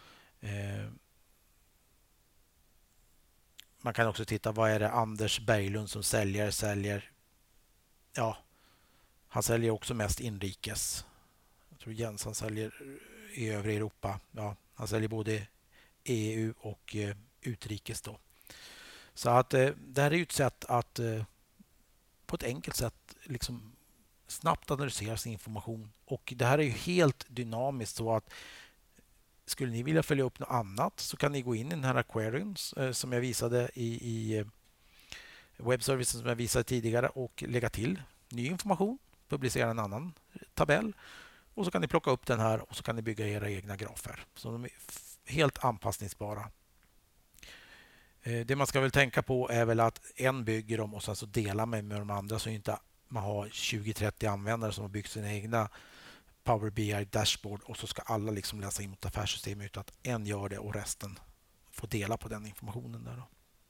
Man kan också titta vad är det Anders Berglund som säljer. Ja, han säljer också mest inrikes. Jag tror Jens han säljer i övriga Europa. Ja, han säljer både EU och utrikes då. Så att det här är ju ett sätt att på ett enkelt sätt liksom snabbt analysera sin information. Och det här är ju helt dynamiskt så att skulle ni vilja följa upp något annat så kan ni gå in i den här queryn som jag visade i webbservicen som jag visade tidigare och lägga till ny information, publicera en annan tabell och så kan ni plocka upp den här och så kan ni bygga era egna grafer. Så de är helt anpassningsbara. Det man ska väl tänka på är väl att en bygger dem och sen så delar med de andra så inte man har 20-30 användare som har byggt sina egna Power BI dashboard och så ska alla liksom läsa in mot affärssystemet utan att en gör det och resten får dela på den informationen där då.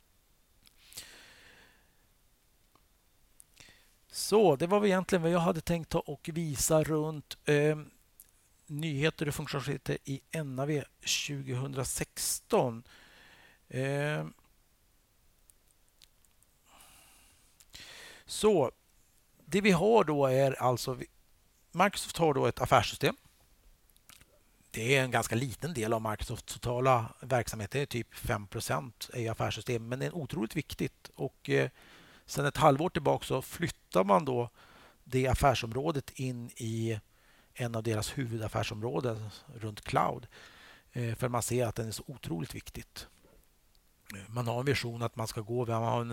Så det var väl egentligen vad jag hade tänkt ta och visa runt nyheter och funktionaliteter i NAV 2016. Så Det vi har då är alltså Microsoft har då ett affärssystem. Det är en ganska liten del av Microsofts totala verksamhet. Det är typ 5% i affärssystem, men det är otroligt viktigt. Och sedan ett halvår tillbaka så flyttar man då det affärsområdet in i en av deras huvudaffärsområden runt cloud. För man ser att den är så otroligt viktigt. Man har en vision att man ska gå, vi har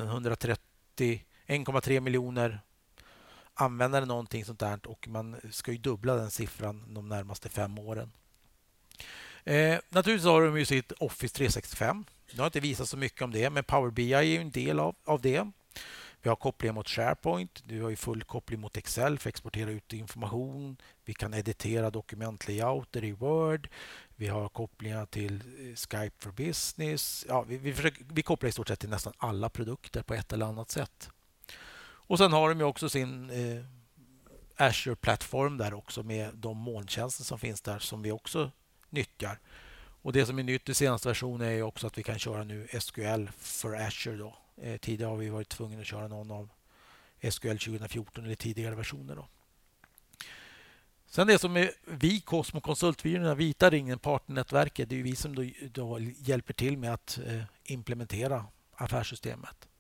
1,3 miljoner användare någonting sånt där, och man ska ju dubbla den siffran de närmaste 5 åren. Naturligtvis har de ju sitt Office 365. Jag har inte visat så mycket om det, men Power BI är ju en del av det. Vi har kopplingar mot SharePoint. Du har ju full koppling mot Excel för att exportera ut information. Vi kan editera dokumentlayouter i Word. Vi har kopplingar till Skype for Business. Ja, vi kopplar i stort sett till nästan alla produkter på ett eller annat sätt. Och sen har de ju också sin Azure-plattform där också med de molntjänster som finns där som vi också nyttjar. Och det som är nytt i senaste versionen är ju också att vi kan köra nu SQL för Azure då. Tidigare har vi varit tvungna att köra någon av SQL 2014 eller tidigare versioner då. Sen det som är vi, Cosmo konsultfirmorna, Vita ringen, partnernätverket, det är ju vi som då hjälper till med att implementera affärssystemet.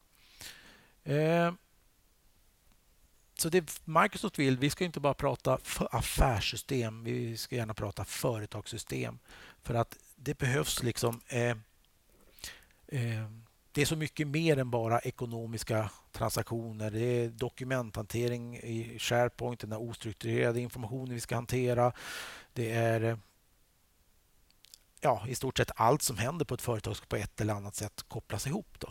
Så det Microsoft vill, vi ska inte bara prata affärssystem, vi ska gärna prata företagssystem. För att det behövs liksom... det är så mycket mer än bara ekonomiska transaktioner. Det är dokumenthantering i SharePoint, den ostrukturerade informationen vi ska hantera. Det är i stort sett allt som händer på ett företag ska på ett eller annat sätt kopplas ihop då.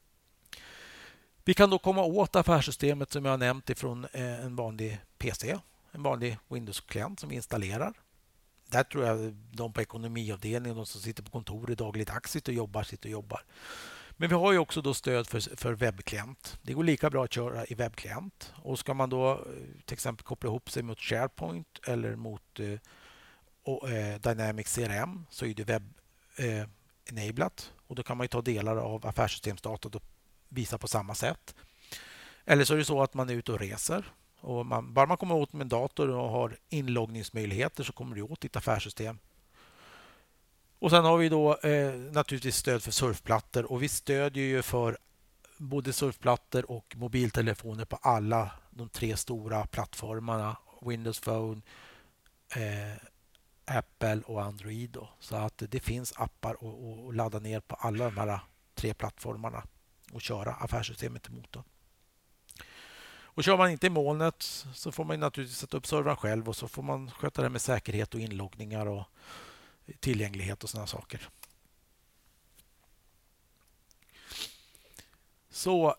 Vi kan då komma åt affärssystemet som jag har nämnt ifrån en vanlig PC, en vanlig Windows-klient som vi installerar. Där tror jag de på ekonomiavdelningen, de som sitter på kontoret dagligdags sitter och jobbar. Men vi har ju också då stöd för webbklient. Det går lika bra att köra i webbklient. Och ska man då till exempel koppla ihop sig mot SharePoint eller mot Dynamics CRM så är det webb-enablat. Och då kan man ju ta delar av affärssystemsdatat och visa på samma sätt. Eller så är det så att man är ute och reser. Och bara man kommer åt med en dator och har inloggningsmöjligheter så kommer du åt ditt affärssystem. Och sen har vi då naturligtvis stöd för surfplattor och vi stödjer ju för både surfplattor och mobiltelefoner på alla de 3 stora plattformarna. Windows Phone, Apple och Android. Då. Så att det finns appar att ladda ner på alla de här 3 plattformarna och köra affärssystemet emot. Då. Och kör man inte i molnet så får man naturligtvis sätta upp servern själv och så får man sköta det med säkerhet och inloggningar och tillgänglighet och sådana saker. Så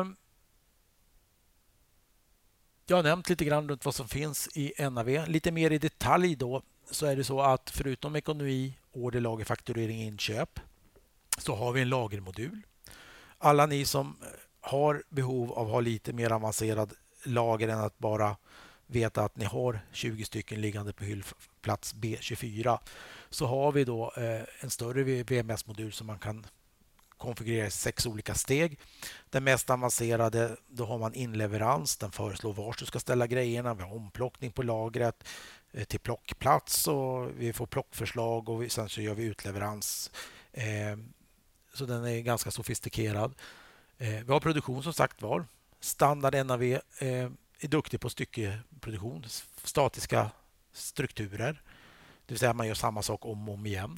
jag har nämnt lite grann runt vad som finns i NAV. Lite mer i detalj då så är det så att förutom ekonomi, order, lager, fakturering, inköp så har vi en lagermodul. Alla ni som har behov av att ha lite mer avancerad lager än att bara veta att ni har 20 stycken liggande på hyllplats B24 så har vi då en större VMS-modul som man kan konfigurera i 6 olika steg. Den mest avancerade, då har man inleverans. Den föreslår var du ska ställa grejerna. Vi har omplockning på lagret till plockplats och vi får plockförslag och sen så gör vi utleverans. Så den är ganska sofistikerad. Vi har produktion som sagt var. Standard NAV är duktig på styckeproduktion, statiska strukturer. Det vill säga man gör samma sak om och om igen.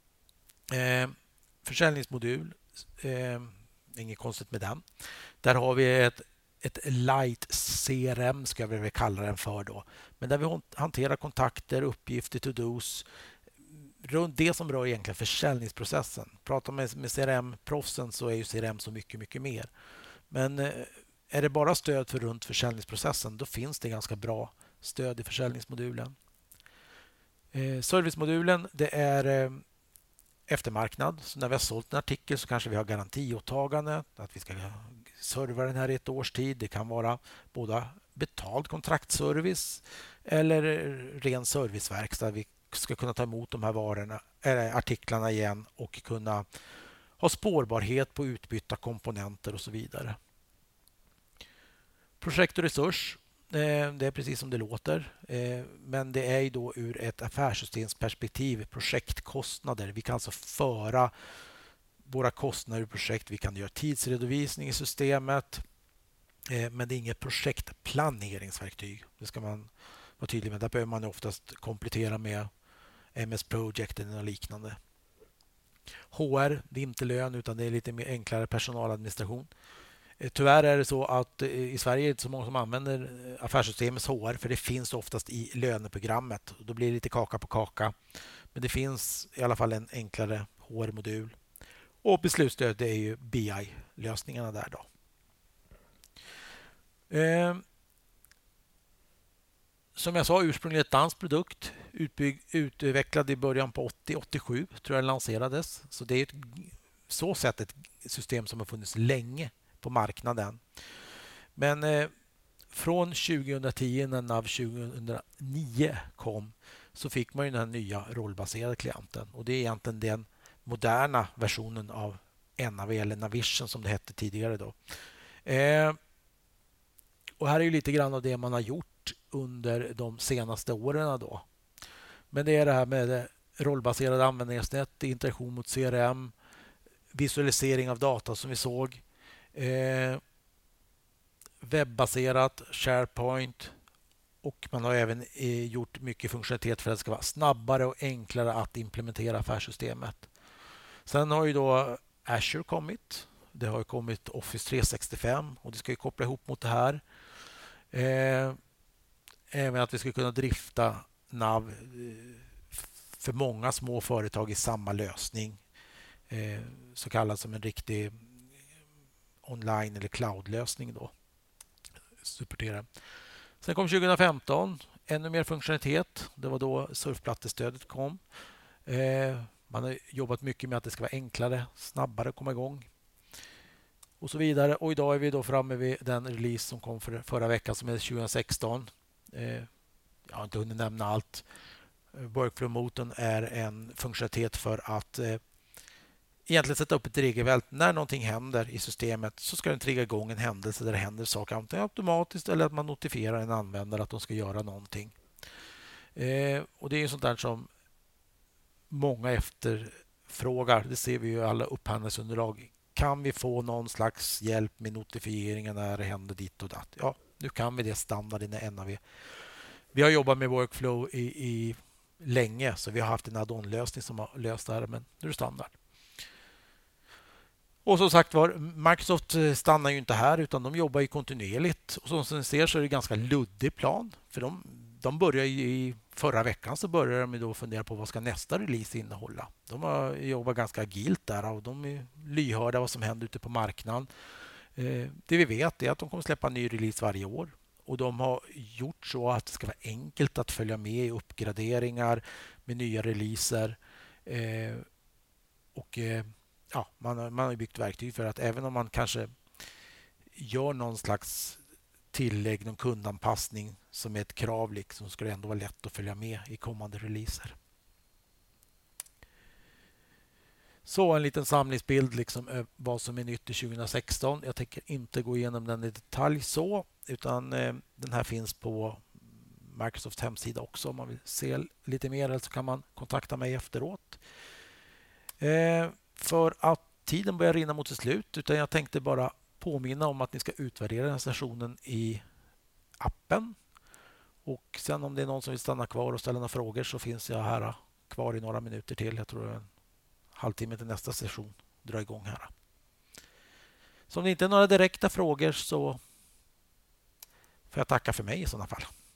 Försäljningsmodul, inget konstigt med den. Där har vi ett light CRM ska vi väl kalla den för då. Men där vi hanterar kontakter, uppgifter, to-dos runt det som rör egentligen försäljningsprocessen. Pratar med CRM-proffsen så är ju CRM så mycket, mycket mer. Men är det bara stöd för runt försäljningsprocessen då finns det ganska bra stöd i försäljningsmodulen. Servicemodulen det är eftermarknad. Så när vi har sålt en artikel så kanske vi har garantiåtagande att vi ska serva den här i ett års tid. Det kan vara både betald kontraktservice eller ren serviceverkstad. Vi ska kunna ta emot de här artiklarna igen och kunna ha spårbarhet på utbytta komponenter och så vidare. Projekt och resurs. det är precis som det låter. Men det är ju då ur ett affärssystemsperspektiv, projektkostnader. Vi kan alltså föra våra kostnader i projekt. Vi kan göra tidsredovisning i systemet. Men det är inget projektplaneringsverktyg. Det ska man vara tydlig med. Där behöver man oftast komplettera med MS Project eller något liknande. HR, det är inte lön utan det är lite mer enklare personaladministration. Tyvärr är det så att i Sverige är det inte så många som använder affärssystemets HR för det finns oftast i löneprogrammet. Då blir det lite kaka på kaka. Men det finns i alla fall en enklare HR-modul. Och beslutsstöd det är ju BI-lösningarna där då. Som jag sa ursprungligen ett danskt produkt utvecklad i början på 80-87 tror jag lanserades. Så det är så sett ett system som har funnits länge på marknaden. Men från 2010 när NAV 2009 kom så fick man ju den här nya rollbaserade klienten. Och det är egentligen den moderna versionen av NAV eller Navision som det hette tidigare då. Och här är ju lite grann av det man har gjort under de senaste åren då. Men det är det här med rollbaserade användningsnät, interaktion mot CRM, visualisering av data som vi såg, webbaserat, SharePoint och man har även gjort mycket funktionalitet för att det ska vara snabbare och enklare att implementera affärssystemet. Sen har ju då Azure kommit. Det har kommit Office 365 och det ska ju koppla ihop mot det här. Även att vi ska kunna drifta NAV för många små företag i samma lösning. Så kallad som en riktig online eller cloud-lösning då. Supportera. Sen kom 2015, ännu mer funktionalitet. Det var då surfplattestödet kom. Man har jobbat mycket med att det ska vara enklare, snabbare att komma igång. Och så vidare. Och idag är vi då framme vid den release som kom förra veckan som är 2016. Jag har inte hunnit nämna allt. Workflow-motorn är en funktionalitet för att egentligen sätta upp ett regelverk. När någonting händer i systemet så ska den trigga igång en händelse där det händer saker antingen automatiskt eller att man notifierar en användare att de ska göra någonting. Och det är sånt där som många efterfrågar. Det ser vi ju i alla upphandlingsunderlag. Kan vi få någon slags hjälp med notifieringen när det händer ditt och datt? Ja, nu kan vi det standard i NAV. Vi har jobbat med Workflow i länge så vi har haft en add-on-lösning som har löst det här men nu är det standard. Och som sagt var, Microsoft stannar ju inte här utan de jobbar ju kontinuerligt. Och som ni ser så är det ganska luddig plan. För de börjar i förra veckan så började de då fundera på vad ska nästa release innehålla. De har jobbat ganska agilt där och de är lyhörda vad som händer ute på marknaden. Det vi vet är att de kommer släppa en ny release varje år. Och de har gjort så att det ska vara enkelt att följa med i uppgraderingar med nya releaser. Ja, man har byggt verktyg för att även om man kanske gör någon slags tillägg, någon kundanpassning som är ett krav liksom, så ska det ändå vara lätt att följa med i kommande releaser. Så en liten samlingsbild liksom vad som är nytt i 2016. Jag tänker inte gå igenom den i detalj så utan den här finns på Microsofts hemsida också om man vill se lite mer eller så kan man kontakta mig efteråt. För att tiden börjar rinna mot sitt slut utan jag tänkte bara påminna om att ni ska utvärdera den här sessionen i appen. Och sen om det är någon som vill stanna kvar och ställa några frågor så finns jag här kvar i några minuter till. Jag tror det är en halvtimme till nästa session drar igång här. Så om det inte är några direkta frågor så får jag tacka för mig i sådana fall.